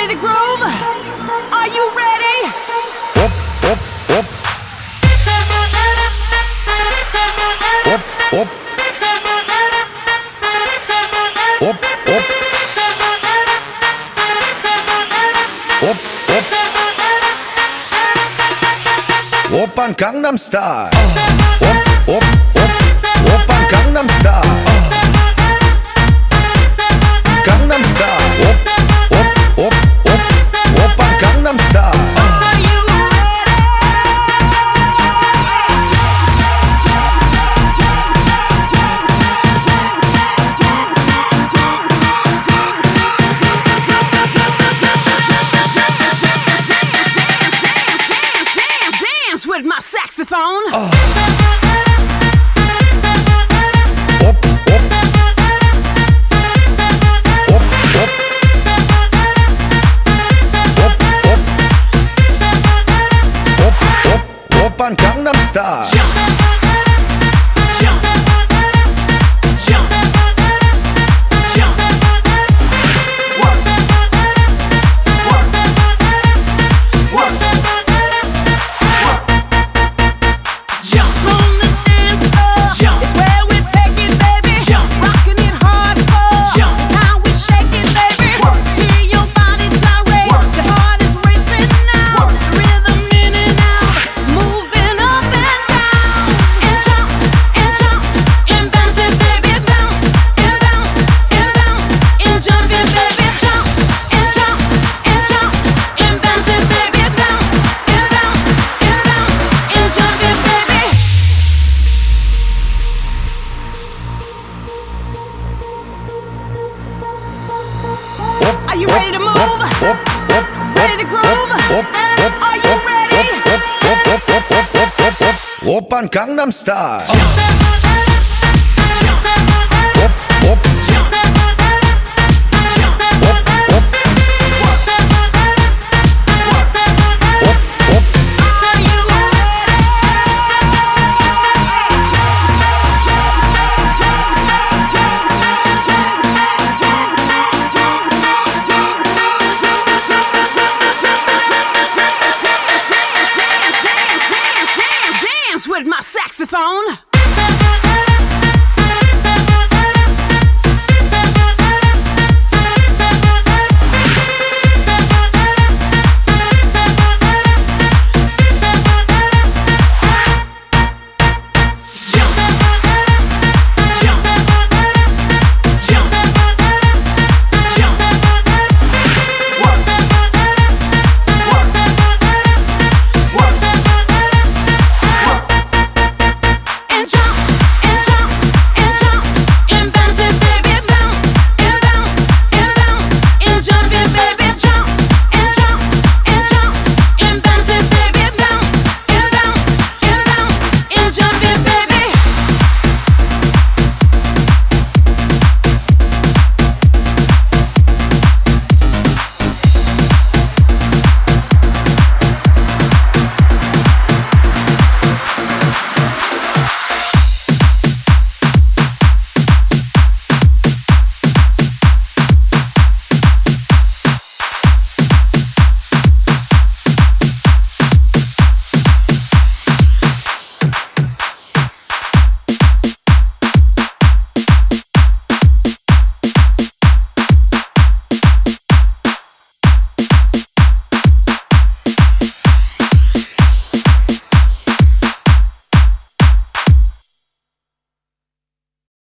ready to groove? Are you ready? Up, up, up. Up, up. Up, up. Up, up. Oppan Gangnam Style. Up, up, up. Oppan Gangnam Style. Gangnam Style. Up, up, up, up. Oppan Gangnam Style. Are you ready? Dance with my saxophone. Up, up. Up, up. Up, up. Up, up. Oppan Gangnam Style. Jump, jump, jump, jump. Work, work, work, work. Jump on the dance floor. Jump. It's where we take it, baby. Jump. Rocking it hardcore. Jump. It's how we shake it, baby. Work. Till your body gyrate. Work. The heart is racing now. Work. Rhythm in and out. Moving up and down. And jump, and bounce it, baby. Bounce, and bounce, and bounce. And jump it, baby. Jump, and jump, and jump. And bounce it, baby. Bounce, and bounce, and bounce. And jump it, baby. Up, Are you ready to move? Up, up, up. Ready to groove? Up, up. Are you ready? Up, up, up, up, up, up, up, up. Oppan Gangnam Style. Jump, jump, Up, up. jump, jump. Up, up. Work, work. Up, up. Are you ready? Dance with my saxophone.